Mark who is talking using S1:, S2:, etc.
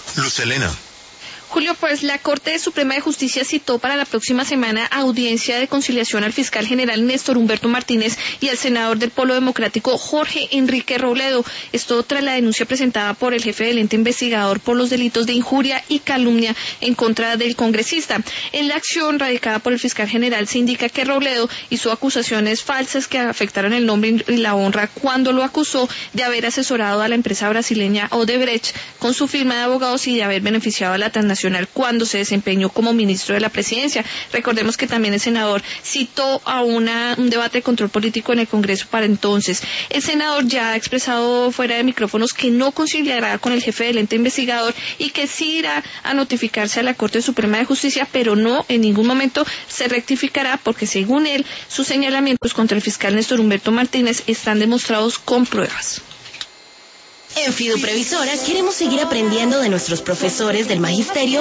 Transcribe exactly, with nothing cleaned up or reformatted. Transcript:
S1: Luz Helena.
S2: Julio, pues la Corte Suprema de Justicia citó para la próxima semana audiencia de conciliación al fiscal general Néstor Humberto Martínez y al senador del Polo Democrático Jorge Enrique Robledo. Esto tras la denuncia presentada por el jefe del ente investigador por los delitos de injuria y calumnia en contra del congresista. En la acción radicada por el fiscal general se indica que Robledo hizo acusaciones falsas que afectaron el nombre y la honra cuando lo acusó de haber asesorado a la empresa brasileña Odebrecht con su firma de abogados y de haber beneficiado a la transnacional cuando se desempeñó como ministro de la presidencia. Recordemos que también el senador citó a una, un debate de control político en el Congreso para entonces. El senador ya ha expresado fuera de micrófonos que no conciliará con el jefe del ente investigador y que sí irá a notificarse a la Corte Suprema de Justicia, pero no en ningún momento se rectificará porque según él sus señalamientos contra el fiscal Néstor Humberto Martínez están demostrados con pruebas.
S3: En Fiduprevisora queremos seguir aprendiendo de nuestros profesores del magisterio